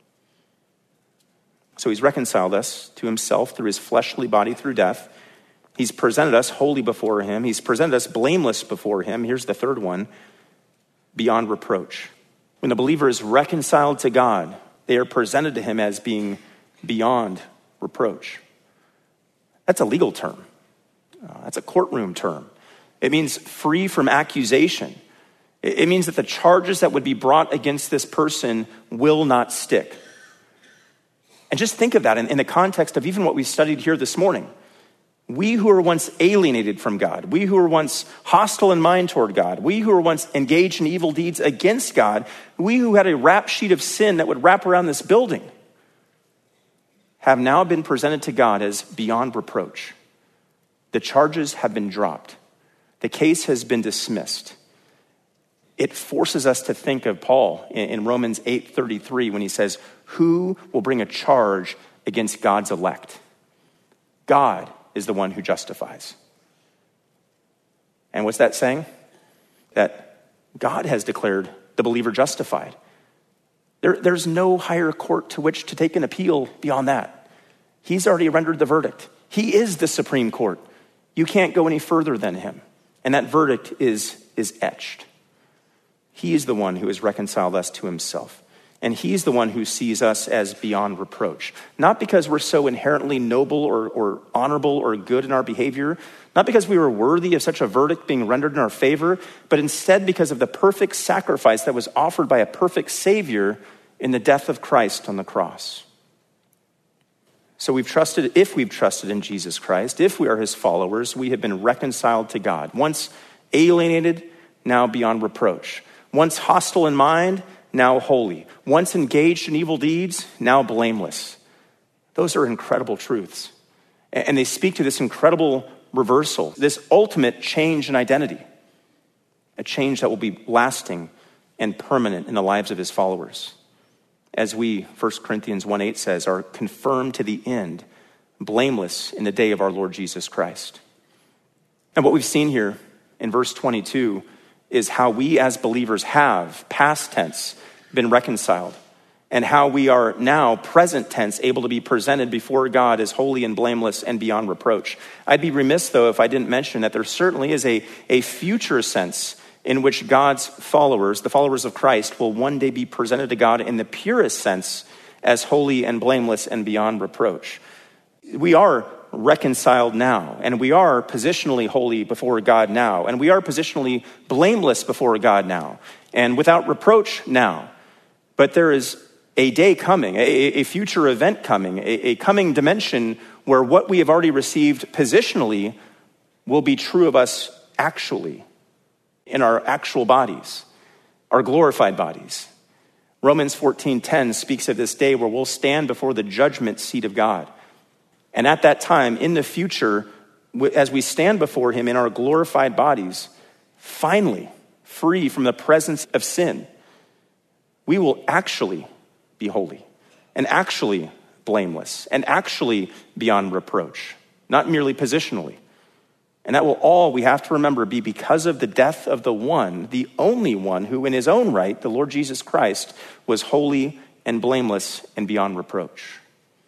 A: So he's reconciled us to himself through his fleshly body through death. He's presented us holy before him. He's presented us blameless before him. Here's the third one, beyond reproach. When the believer is reconciled to God, they are presented to him as being beyond reproach. That's a legal term. That's a courtroom term. It means free from accusation. It means that the charges that would be brought against this person will not stick. And just think of that in the context of even what we studied here this morning. We who were once alienated from God, we who were once hostile in mind toward God, we who were once engaged in evil deeds against God, we who had a rap sheet of sin that would wrap around this building, have now been presented to God as beyond reproach. The charges have been dropped. The case has been dismissed. It forces us to think of Paul in Romans 8:33 when he says, "Who will bring a charge against God's elect?" God is the one who justifies. And what's that saying? That God has declared the believer justified. There's no higher court to which to take an appeal beyond that. He's already rendered the verdict. He is the Supreme Court. You can't go any further than him. And that verdict is etched. He is the one who has reconciled us to himself. And he's the one who sees us as beyond reproach. Not because we're so inherently noble or honorable or good in our behavior, not because we were worthy of such a verdict being rendered in our favor, but instead because of the perfect sacrifice that was offered by a perfect Savior in the death of Christ on the cross. So if we've trusted in Jesus Christ, if we are his followers, we have been reconciled to God. Once alienated, now beyond reproach. Once hostile in mind, now holy. Once engaged in evil deeds, now blameless. Those are incredible truths. And they speak to this incredible reversal, this ultimate change in identity. A change that will be lasting and permanent in the lives of his followers. As we, 1 Corinthians 1:8 says, are confirmed to the end, blameless in the day of our Lord Jesus Christ. And what we've seen here in verse 22 is how we as believers have, past tense, been reconciled, and how we are now, present tense, able to be presented before God as holy and blameless and beyond reproach. I'd be remiss, though, if I didn't mention that there certainly is a future sense in which God's followers, the followers of Christ, will one day be presented to God in the purest sense as holy and blameless and beyond reproach. We are reconciled now, and we are positionally holy before God now, and we are positionally blameless before God now, and without reproach now. But there is a day coming, a future event coming, a coming dimension where what we have already received positionally will be true of us actually, in our actual bodies, our glorified bodies. Romans 14:10 speaks of this day where we'll stand before the judgment seat of God. And at that time, in the future, as we stand before him in our glorified bodies, finally free from the presence of sin, we will actually be holy and actually blameless and actually beyond reproach, not merely positionally. And that will all, we have to remember, be because of the death of the one, the only one who in his own right, the Lord Jesus Christ, was holy and blameless and beyond reproach.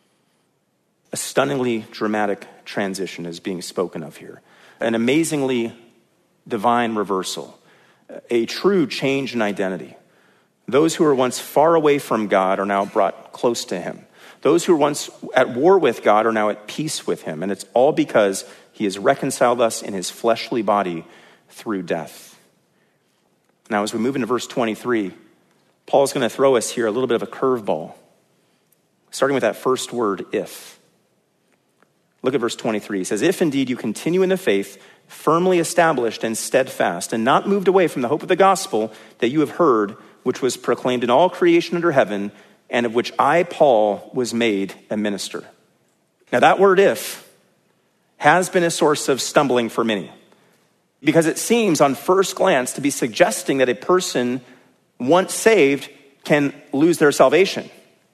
A: A stunningly dramatic transition is being spoken of here. An amazingly divine reversal. A true change in identity. Those who were once far away from God are now brought close to him. Those who were once at war with God are now at peace with him. And it's all because he has reconciled us in his fleshly body through death. Now, as we move into verse 23, Paul's going to throw us here a little bit of a curveball, starting with that first word, if. Look at verse 23. He says, if indeed you continue in the faith, firmly established and steadfast, and not moved away from the hope of the gospel that you have heard, which was proclaimed in all creation under heaven, and of which I, Paul, was made a minister. Now that word if has been a source of stumbling for many, because it seems on first glance to be suggesting that a person once saved can lose their salvation.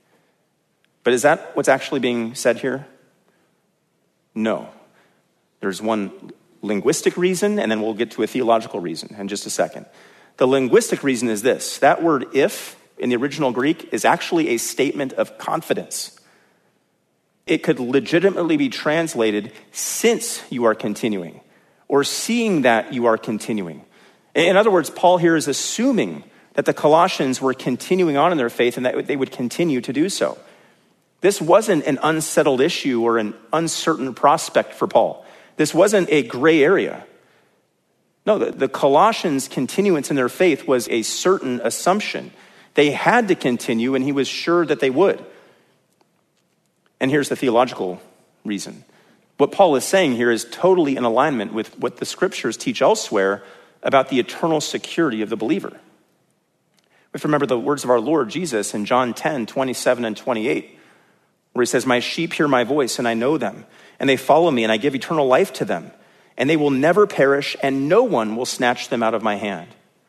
A: But is that what's actually being said here? No. There's one linguistic reason, and then we'll get to a theological reason in just a second. The linguistic reason is this. That word if in the original Greek is actually a statement of confidence. It could legitimately be translated since you are continuing, or seeing that you are continuing. In other words, Paul here is assuming that the Colossians were continuing on in their faith and that they would continue to do so. This wasn't an unsettled issue or an uncertain prospect for Paul. This wasn't a gray area. No, the Colossians' continuance in their faith was a certain assumption. They had to continue, and he was sure that they would. And here's the theological reason. What Paul is saying here is totally in alignment with what the scriptures teach elsewhere about the eternal security of the believer. We have to remember the words of our Lord Jesus in John 10, 27 and 28, where he says, my sheep hear my voice, and I know them, and they follow me, and I give eternal life to them, and they will never perish, and no one will snatch them out of my hand.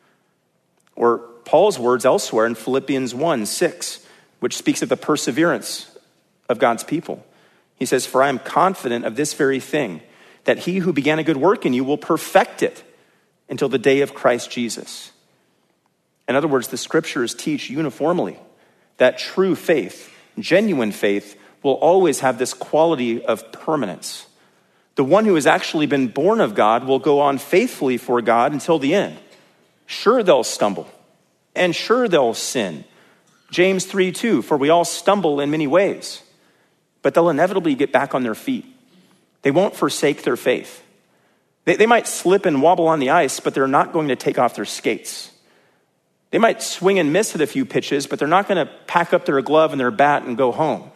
A: Or Paul's words elsewhere in Philippians 1, 6, which speaks of the perseverance of God's people. He says, for I am confident of this very thing, that he who began a good work in you will perfect it until the day of Christ Jesus. In other words, the scriptures teach uniformly that true faith, genuine faith, will always have this quality of permanence. The one who has actually been born of God will go on faithfully for God until the end. Sure, they'll stumble, and sure, they'll sin. James 3:2, for we all stumble in many ways, but they'll inevitably get back on their feet. They won't forsake their faith. They might slip and wobble on the ice, but they're not going to take off their skates. They might swing and miss at a few pitches, but they're not going to pack up their glove and their bat and go home.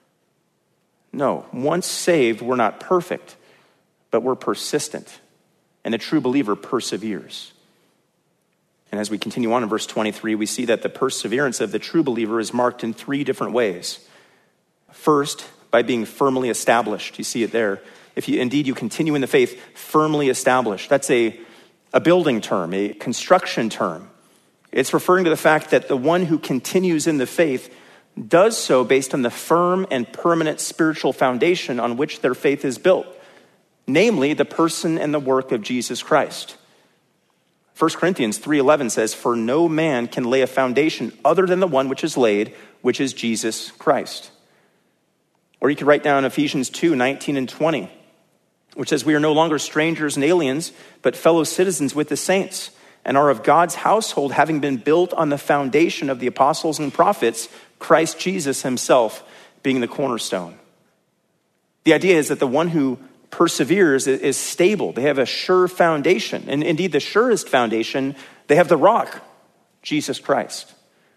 A: No, once saved, we're not perfect, but we're persistent, and the true believer perseveres. And as we continue on in verse 23, we see that the perseverance of the true believer is marked in three different ways. First, by being firmly established. You see it there. If you indeed you continue in the faith, firmly established. That's a building term, a construction term. It's referring to the fact that the one who continues in the faith does so based on the firm and permanent spiritual foundation on which their faith is built, namely the person and the work of Jesus Christ. 1 Corinthians 3:11 says, for no man can lay a foundation other than the one which is laid, which is Jesus Christ. Or you could write down Ephesians 2:19 and 20, which says, we are no longer strangers and aliens, but fellow citizens with the saints, and are of God's household, having been built on the foundation of the apostles and prophets, Christ Jesus himself being the cornerstone. The idea is that the one who perseveres is stable. They have a sure foundation. And indeed, the surest foundation, they have the rock, Jesus Christ.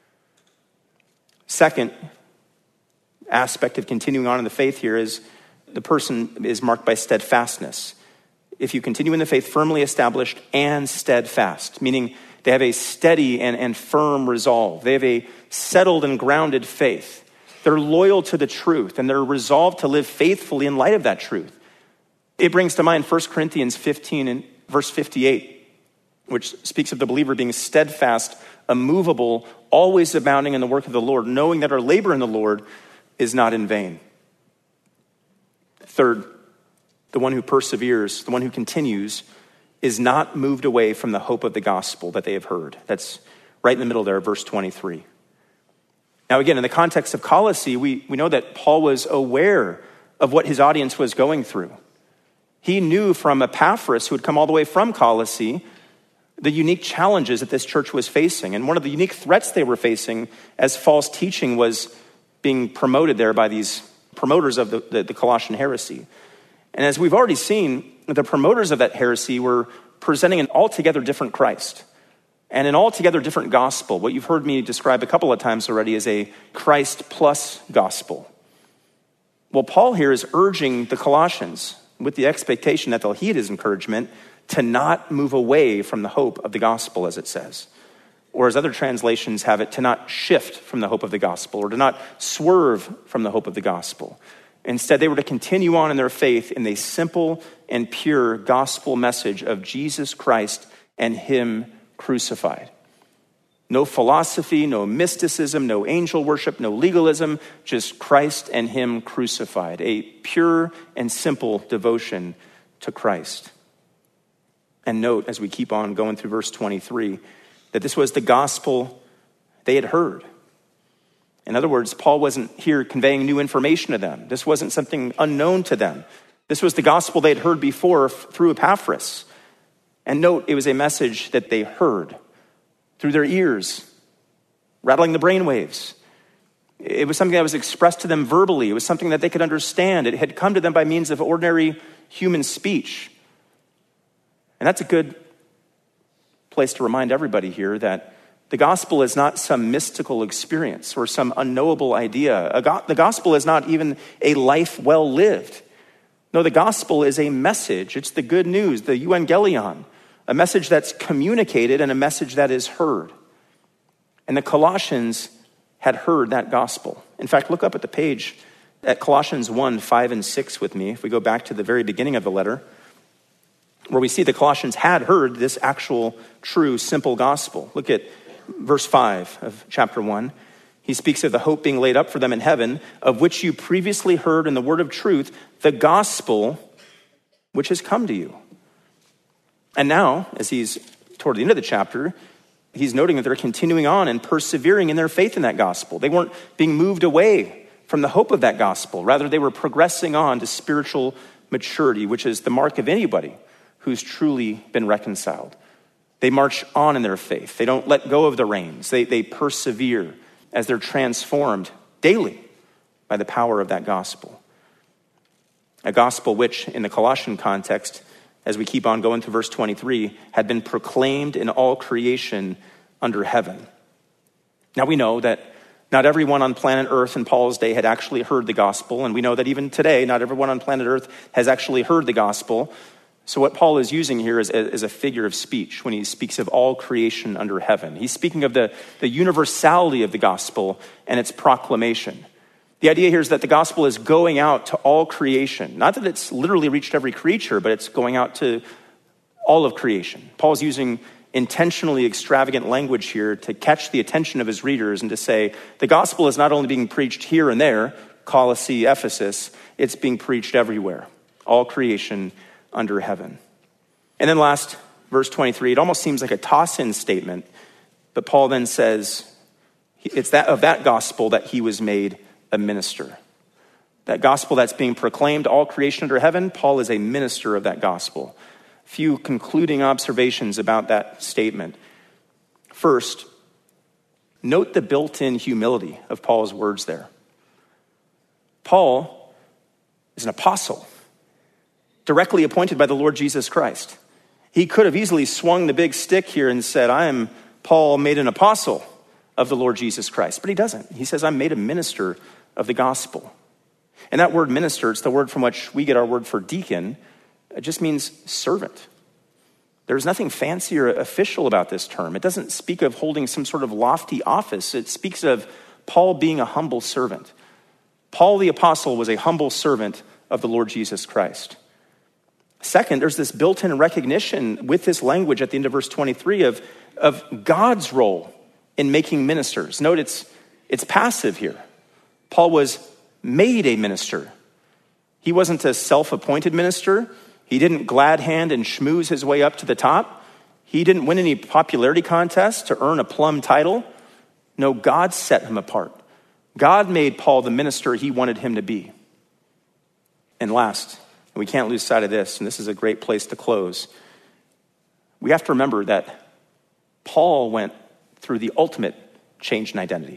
A: Second aspect of continuing on in the faith here is the person is marked by steadfastness. If you continue in the faith, firmly established and steadfast, meaning they have a steady and firm resolve. They have a settled and grounded faith. They're loyal to the truth, and they're resolved to live faithfully in light of that truth. It brings to mind 1 Corinthians 15 and verse 58, which speaks of the believer being steadfast, immovable, always abounding in the work of the Lord, knowing that our labor in the Lord is not in vain. Third, the one who perseveres, the one who continues, is not moved away from the hope of the gospel that they have heard. That's right in the middle there, verse 23. Now again, in the context of Colossae, we know that Paul was aware of what his audience was going through. He knew from Epaphras, who had come all the way from Colossae, the unique challenges that this church was facing. And one of the unique threats they were facing as false teaching was being promoted there by these promoters of the Colossian heresy. And as we've already seen, the promoters of that heresy were presenting an altogether different Christ and an altogether different gospel. What you've heard me describe a couple of times already is a Christ plus gospel. Well, Paul here is urging the Colossians with the expectation that they'll heed his encouragement to not move away from the hope of the gospel, as it says. Or as other translations have it, to not shift from the hope of the gospel or to not swerve from the hope of the gospel. Instead, they were to continue on in their faith in the simple and pure gospel message of Jesus Christ and him crucified. No philosophy, no mysticism, no angel worship, no legalism, just Christ and him crucified. A pure and simple devotion to Christ. And note, as we keep on going through verse 23, that this was the gospel they had heard. In other words, Paul wasn't here conveying new information to them. This wasn't something unknown to them. This was the gospel they had heard before through Epaphras. And note, it was a message that they heard through their ears, rattling the brainwaves. It was something that was expressed to them verbally. It was something that they could understand. It had come to them by means of ordinary human speech. And that's a good place to remind everybody here that the gospel is not some mystical experience or some unknowable idea. The gospel is not even a life well lived. No, the gospel is a message. It's the good news, the euangelion, a message that's communicated and a message that is heard. And the Colossians had heard that gospel. In fact, look up at the page at Colossians 1, 5 and 6 with me. If we go back to the very beginning of the letter, where we see the Colossians had heard this actual, true, simple gospel. Look at verse 5 of chapter 1. He speaks of the hope being laid up for them in heaven, of which you previously heard in the word of truth, the gospel which has come to you. And now, as he's toward the end of the chapter, he's noting that they're continuing on and persevering in their faith in that gospel. They weren't being moved away from the hope of that gospel. Rather, they were progressing on to spiritual maturity, which is the mark of anybody who's truly been reconciled. They march on in their faith. They don't let go of the reins. They persevere as they're transformed daily by the power of that gospel. A gospel which, in the Colossian context, as we keep on going to verse 23, had been proclaimed in all creation under heaven. Now we know that not everyone on planet Earth in Paul's day had actually heard the gospel, and we know that even today, not everyone on planet Earth has actually heard the gospel. So what Paul is using here is a figure of speech when he speaks of all creation under heaven. He's speaking of the universality of the gospel and its proclamation. The idea here is that the gospel is going out to all creation. Not that it's literally reached every creature, but it's going out to all of creation. Paul's using intentionally extravagant language here to catch the attention of his readers and to say, the gospel is not only being preached here and there, Colossae, Ephesus, it's being preached everywhere. All creation under heaven. And then last, verse 23, it almost seems like a toss-in statement, but Paul then says, it's that of that gospel that he was made a minister. That gospel that's being proclaimed, all creation under heaven, Paul is a minister of that gospel. A few concluding observations about that statement. First, note the built-in humility of Paul's words there. Paul is an apostle, directly appointed by the Lord Jesus Christ. He could have easily swung the big stick here and said, I am Paul, made an apostle of the Lord Jesus Christ. But he doesn't. He says, I'm made a minister of the gospel. And that word minister, it's the word from which we get our word for deacon. It just means servant. There's nothing fancy or official about this term. It doesn't speak of holding some sort of lofty office. It speaks of Paul being a humble servant. Paul the apostle was a humble servant of the Lord Jesus Christ. Second, there's this built-in recognition with this language at the end of verse 23 of God's role in making ministers. Note it's passive here. Paul was made a minister. He wasn't a self-appointed minister. He didn't glad hand and schmooze his way up to the top. He didn't win any popularity contest to earn a plum title. No, God set him apart. God made Paul the minister he wanted him to be. And last, and we can't lose sight of this, and this is a great place to close, we have to remember that Paul went through the ultimate change in identity.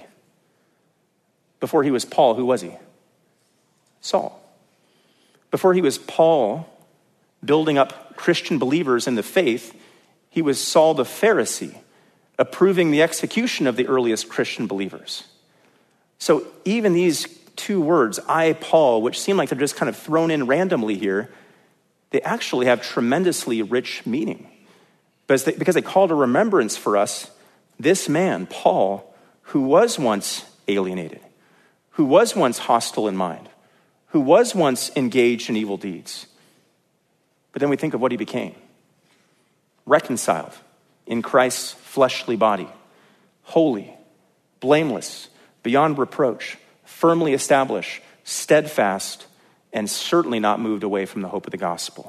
A: Before he was Paul, who was he? Saul. Before he was Paul, building up Christian believers in the faith, he was Saul the Pharisee, approving the execution of the earliest Christian believers. So even these two words, I, Paul, which seem like they're just kind of thrown in randomly here, they actually have tremendously rich meaning. Because they call to remembrance for us this man, Paul, who was once alienated, who was once hostile in mind, who was once engaged in evil deeds. But then we think of what he became. Reconciled in Christ's fleshly body, holy, blameless, beyond reproach, firmly established, steadfast, and certainly not moved away from the hope of the gospel.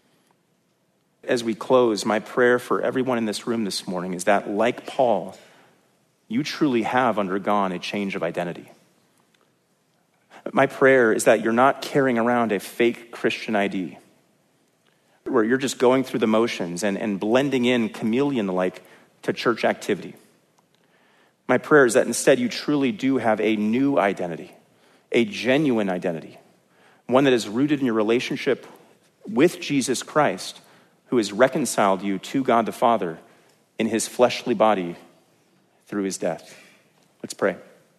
A: As we close, my prayer for everyone in this room this morning is that, like Paul, you truly have undergone a change of identity. My prayer is that you're not carrying around a fake Christian ID, where you're just going through the motions and blending in chameleon-like to church activity. My prayer is that instead you truly do have a new identity, a genuine identity, one that is rooted in your relationship with Jesus Christ, who has reconciled you to God the Father in his fleshly body through his death. Let's pray.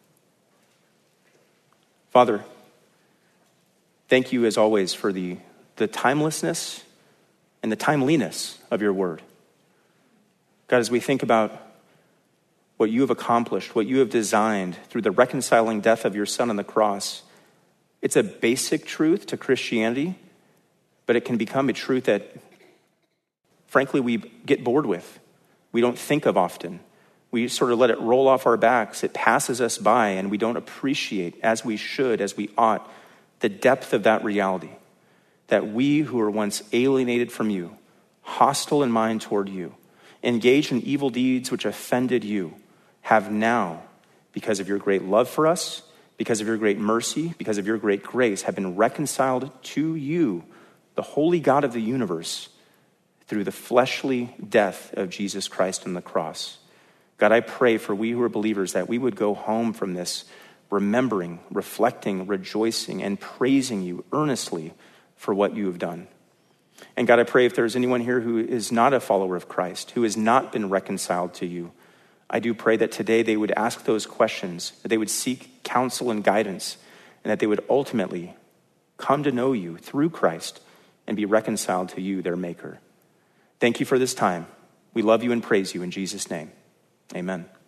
A: Father, thank you as always for the timelessness and the timeliness of your word. God, as we think about what you have accomplished, what you have designed through the reconciling death of your Son on the cross, it's a basic truth to Christianity, but it can become a truth that, frankly, we get bored with. We don't think of often. We sort of let it roll off our backs. It passes us by, and we don't appreciate, as we should, as we ought, the depth of that reality. That we who were once alienated from you, hostile in mind toward you, engaged in evil deeds which offended you, have now, because of your great love for us, because of your great mercy, because of your great grace, have been reconciled to you, the holy God of the universe, through the fleshly death of Jesus Christ on the cross. God, I pray for we who are believers that we would go home from this remembering, reflecting, rejoicing, and praising you earnestly for what you have done. And God, I pray if there's anyone here who is not a follower of Christ, who has not been reconciled to you, I do pray that today they would ask those questions, that they would seek counsel and guidance, and that they would ultimately come to know you through Christ and be reconciled to you, their maker. Thank you for this time. We love you and praise you in Jesus' name. Amen.